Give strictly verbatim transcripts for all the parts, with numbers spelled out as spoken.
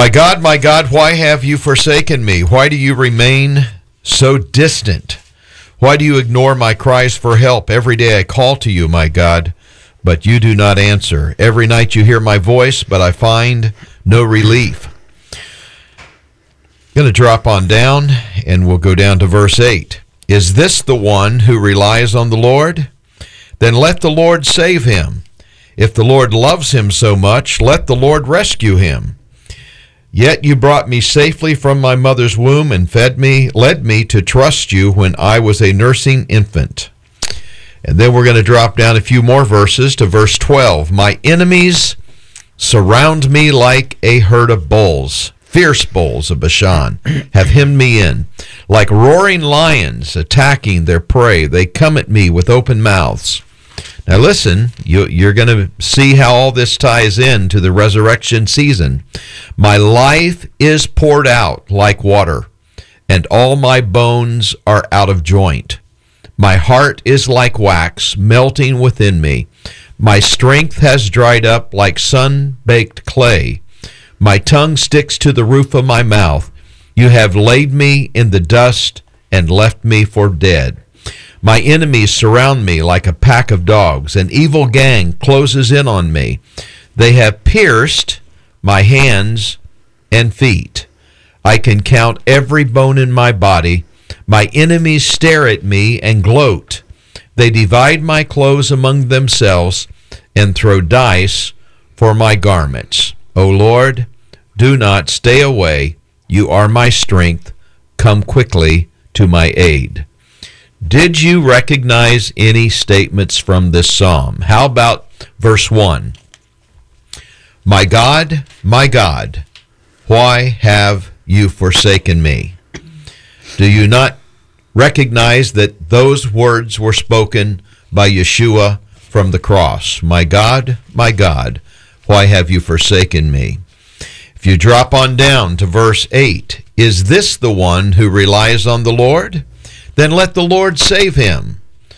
My God, my God, why have you forsaken me? Why do you remain so distant? Why do you ignore my cries for help? Every day I call to you, my God, but you do not answer. Every night you hear my voice, but I find no relief. I'm going to drop on down, and we'll go down to verse eight. Is this the one who relies on the Lord? Then let the Lord save him. If the Lord loves him so much, let the Lord rescue him. Yet you brought me safely from my mother's womb and fed me, led me to trust you when I was a nursing infant. And then we're going to drop down a few more verses to verse twelve. My enemies surround me like a herd of bulls. Fierce bulls of Bashan have hemmed me in. Like roaring lions attacking their prey, they come at me with open mouths. Now listen, you, you're going to see how all this ties in to the resurrection season. My life is poured out like water, and all my bones are out of joint. My heart is like wax melting within me. My strength has dried up like sun-baked clay. My tongue sticks to the roof of my mouth. You have laid me in the dust and left me for dead. My enemies surround me like a pack of dogs. An evil gang closes in on me. They have pierced my hands and feet. I can count every bone in my body. My enemies stare at me and gloat. They divide my clothes among themselves and throw dice for my garments. O Lord, do not stay away. You are my strength. Come quickly to my aid. Did you recognize any statements from this psalm? How about verse one? My God, my God, why have you forsaken me? Do you not recognize that those words were spoken by Yeshua from the cross? My God, my God, why have you forsaken me? If you drop on down to verse eight, is this the one who relies on the Lord? Then let the Lord save him.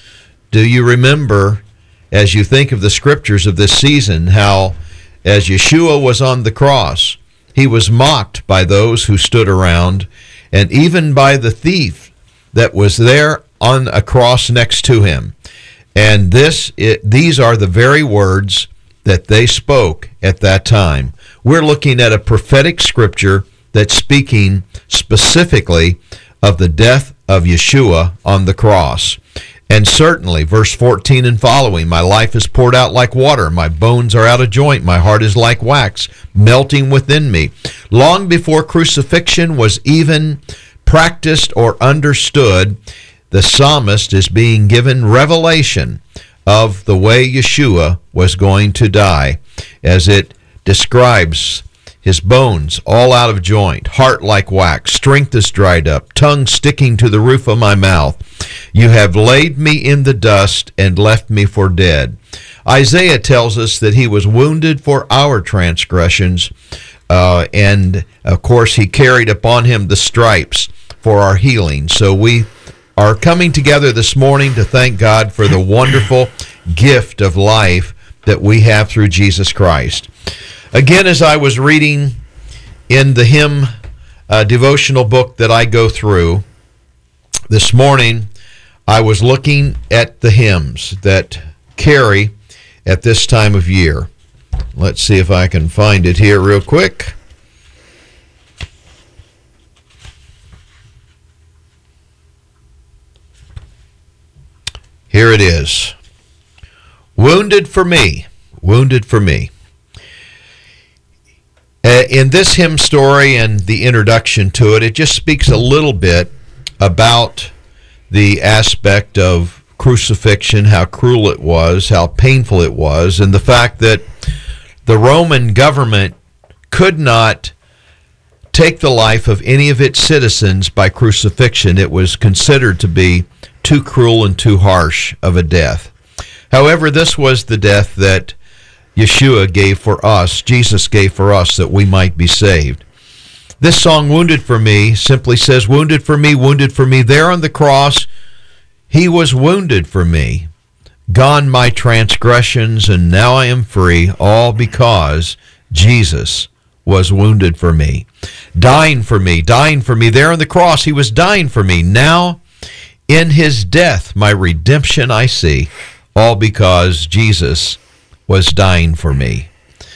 Do you remember, as you think of the scriptures of this season, how as Yeshua was on the cross, he was mocked by those who stood around, and even by the thief that was there on a cross next to him. And this, it, these are the very words that they spoke at that time. We're looking at a prophetic scripture that's speaking specifically of the death of Yeshua on the cross. And certainly, verse fourteen and following, my life is poured out like water, my bones are out of joint, my heart is like wax, melting within me. Long before crucifixion was even practiced or understood, the psalmist is being given revelation of the way Yeshua was going to die, as it describes his bones all out of joint, heart like wax, strength is dried up, tongue sticking to the roof of my mouth. You have laid me in the dust and left me for dead. Isaiah tells us that he was wounded for our transgressions, uh, and of course he carried upon him the stripes for our healing. So we are coming together this morning to thank God for the wonderful gift of life that we have through Jesus Christ. Again, as I was reading in the hymn uh, devotional book that I go through this morning, I was looking at the hymns that carry at this time of year. Let's see if I can find it here real quick. Here it is. Wounded for me, wounded for me. Uh, in this hymn story and the introduction to it, it just speaks a little bit about the aspect of crucifixion, how cruel it was, how painful it was, and the fact that the Roman government could not take the life of any of its citizens by crucifixion. It was considered to be too cruel and too harsh of a death. However, this was the death that Yeshua gave for us, Jesus gave for us, that we might be saved. This song, Wounded for Me, simply says, wounded for me, wounded for me. There on the cross, he was wounded for me. Gone my transgressions, and now I am free, all because Jesus was wounded for me, dying for me, dying for me. There on the cross, he was dying for me. Now, in his death, my redemption I see, all because Jesus was dying for me.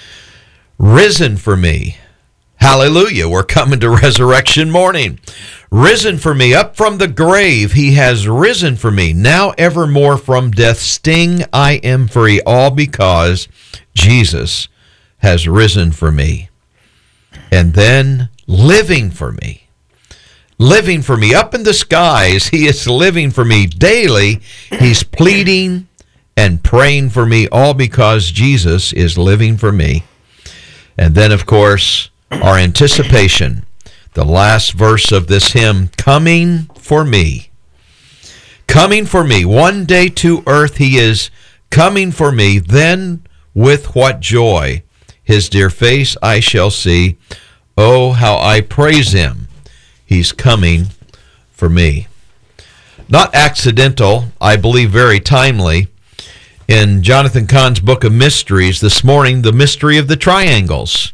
Risen for me. Hallelujah. We're coming to resurrection morning. Risen for me. Up from the grave, he has risen for me. Now evermore from death's sting I am free, all because Jesus has risen for me. And then living for me. Living for me. Up in the skies, he is living for me. Daily, he's pleading and praying for me, all because Jesus is living for me. And then, of course, our anticipation, the last verse of this hymn, coming for me. Coming for me. One day to earth he is coming for me. Then with what joy his dear face I shall see. Oh, how I praise him. He's coming for me. Not accidental, I believe very timely. In Jonathan Cahn's Book of Mysteries this morning, the mystery of the triangles.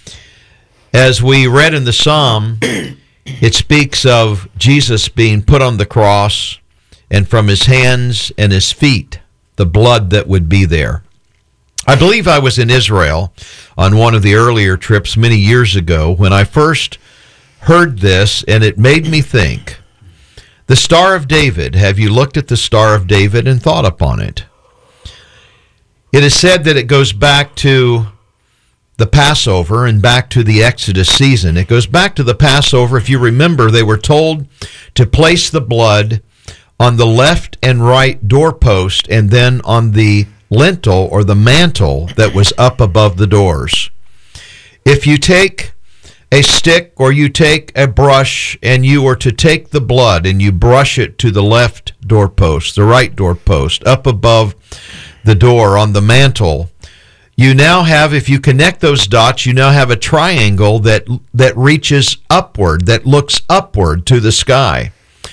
As we read in the psalm, it speaks of Jesus being put on the cross, and from his hands and his feet, the blood that would be there. I believe I was in Israel on one of the earlier trips many years ago when I first heard this, and it made me think. The Star of David, have you looked at the Star of David and thought upon it? It is said that it goes back to the Passover and back to the Exodus season. It goes back to the Passover. If you remember, they were told to place the blood on the left and right doorpost and then on the lintel or the mantle that was up above the doors. If you take a stick or you take a brush and you were to take the blood and you brush it to the left doorpost, the right doorpost, up above the door on the mantle, you now have, if you connect those dots, you now have a triangle that that reaches upward, that looks upward to the sky.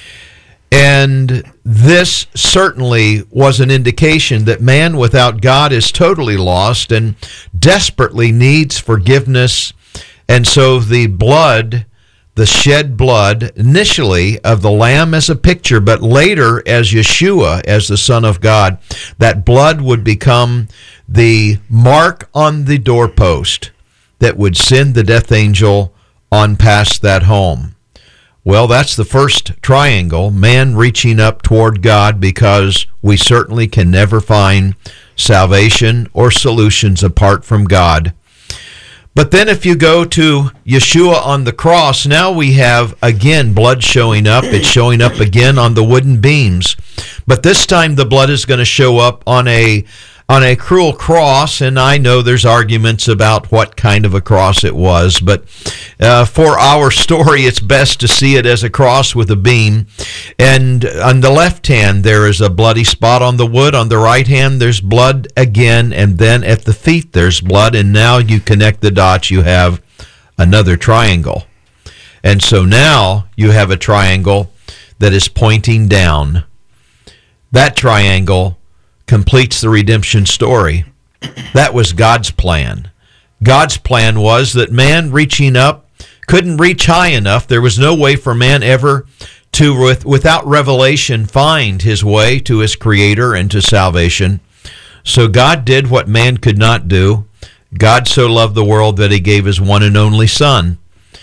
And this certainly was an indication that man without God is totally lost and desperately needs forgiveness. And so the blood, the shed blood, initially of the Lamb as a picture, but later as Yeshua, as the Son of God, that blood would become the mark on the doorpost that would send the death angel on past that home. Well, that's the first triangle, man reaching up toward God, because we certainly can never find salvation or solutions apart from God. But then if you go to Yeshua on the cross, now we have, again, blood showing up. It's showing up again on the wooden beams. But this time the blood is going to show up on a on a cruel cross, and I know there's arguments about what kind of a cross it was, but uh, for our story, it's best to see it as a cross with a beam. And on the left hand, there is a bloody spot on the wood. On the right hand, there's blood again, and then at the feet, there's blood, and now you connect the dots, you have another triangle. And so now you have a triangle that is pointing down. That triangle completes the redemption story. That was God's plan. God's plan was that man reaching up couldn't reach high enough. There was no way for man ever to, with, without revelation, find his way to his Creator and to salvation. So God did what man could not do. God so loved the world that he gave his one and only Son.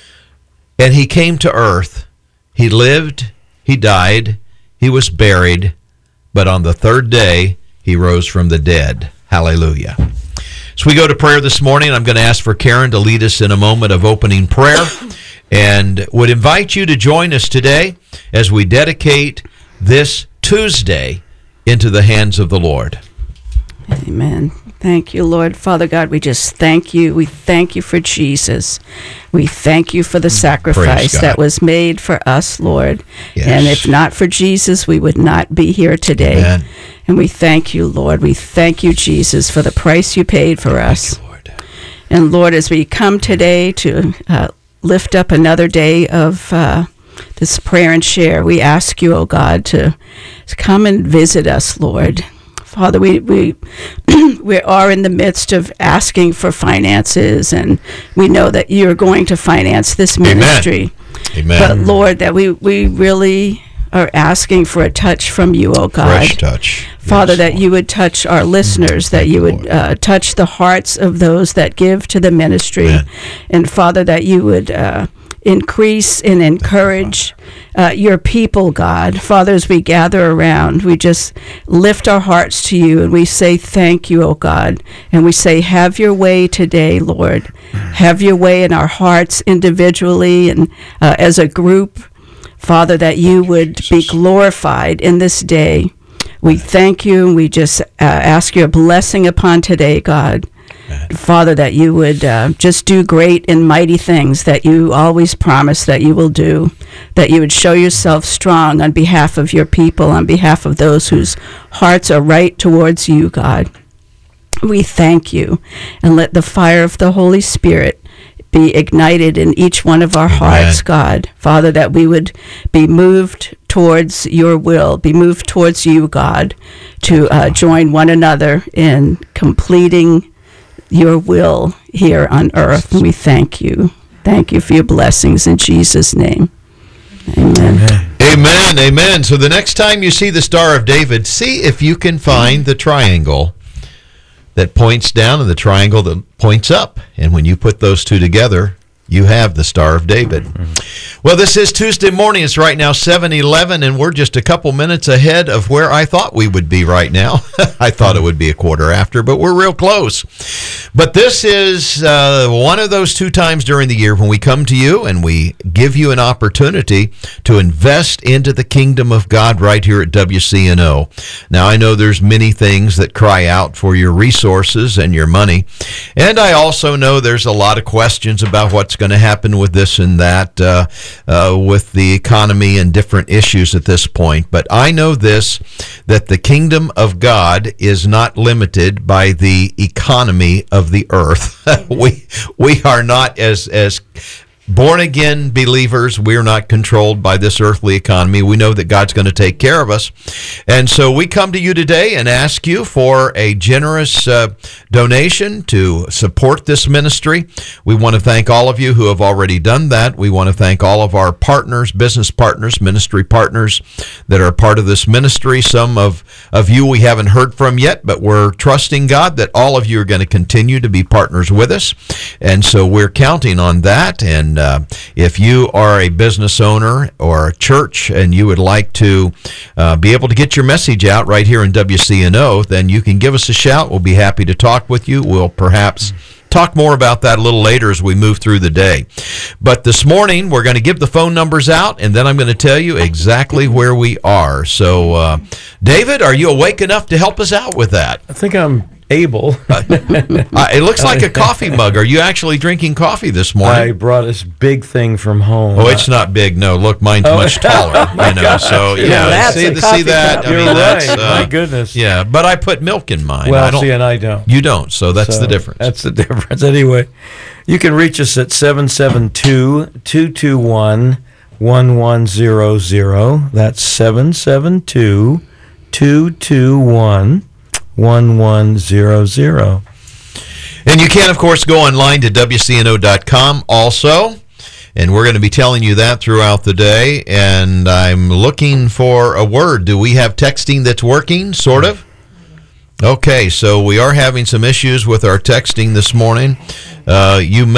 And he came to earth. He lived, he died, he was buried, but on the third day, he rose from the dead. Hallelujah. So we go to prayer this morning. I'm going to ask for Karen to lead us in a moment of opening prayer, and would invite you to join us today as we dedicate this Tuesday into the hands of the Lord. Amen. Thank you, Lord. Father God, we just thank you. We thank you for Jesus. We thank you for the sacrifice that was made for us, Lord. Yes. And if not for Jesus, we would not be here today. Amen. And we thank you, Lord. We thank you, Jesus, for the price you paid for us. Thank you, Lord. And Lord, as we come today to uh, lift up another day of uh, this prayer and share, we ask you, oh God, to, to come and visit us, Lord. Father, we we we are in the midst of asking for finances, and we know that you're going to finance this ministry. Amen. But Lord, that we, we really are asking for a touch from you, oh God. Fresh touch. Father, Yes, that Lord. you would touch our listeners, that Thank you you, would Lord. uh, touch the hearts of those that give to the ministry. Amen. And Father, that you would uh, increase and encourage uh, your people, God. Father, as we gather around, we just lift our hearts to you and we say thank you, oh God. And we say, have your way today, Lord. Have your way in our hearts individually and uh, as a group. Father, that you would be glorified in this day. We thank you and we just uh, ask your blessing upon today, God. Amen. Father, that you would uh, just do great and mighty things that you always promise that you will do, that you would show yourself strong on behalf of your people, on behalf of those whose hearts are right towards you, God. We thank you, and let the fire of the Holy Spirit be ignited in each one of our Amen. hearts, God. Father, that we would be moved towards your will, be moved towards you, God, to uh, join one another in completing your will here on earth. And we thank you. Thank you for your blessings in Jesus' name. Amen. Amen. Amen. Amen. So the next time you see the Star of David, see if you can find the triangle that points down and the triangle that points up. And when you put those two together, you have the Star of David. Mm-hmm. Well, this is Tuesday morning. It's right now seven eleven, and we're just a couple minutes ahead of where I thought we would be right now. I thought it would be a quarter after, but we're real close. But this is uh, one of those two times during the year when we come to you and we give you an opportunity to invest into the kingdom of God right here at W C N O. Now, I know there's many things that cry out for your resources and your money, and I also know there's a lot of questions about what's going to happen with this and that, uh, uh, with the economy and different issues at this point. But I know this, that the kingdom of God is not limited by the economy of the earth. we we are not, as as born-again believers, we're not controlled by this earthly economy. We know that God's going to take care of us. And so we come to you today and ask you for a generous uh, donation to support this ministry. We want to thank all of you who have already done that. We want to thank all of our partners, business partners, ministry partners that are part of this ministry. Some of, of you we haven't heard from yet, but we're trusting God that all of you are going to continue to be partners with us. And so we're counting on that. And uh, if you are a business owner or a church and you would like to uh, be able to get your message out right here in W C N O, then you can give us a shout. We'll be happy to talk with you. We'll perhaps talk more about that a little later as we move through the day. But this morning, we're going to give the phone numbers out, and then I'm going to tell you exactly where we are. So, uh, David, are you awake enough to help us out with that? I think I'm able. uh, it looks like a coffee mug. Are you actually drinking coffee this morning? I brought this big thing from home. Oh, it's not big. No, look, mine's Oh. much taller. You know, so yeah, Yeah, that's see, a see coffee that? cup. I You're mean, that's right. uh, My goodness. Yeah, but I put milk in mine. Well, I don't. see, and I don't. You don't, so that's So the difference. That's the difference. Anyway, you can reach us at seven seven two, two two one, one one zero zero. That's seven seven two, two two one, one one zero zero. And you can, of course, go online to W C N O dot com also. And we're going to be telling you that throughout the day. And I'm looking for a word. Do we have texting that's working, sort of? Okay, so we are having some issues with our texting this morning. Uh, you may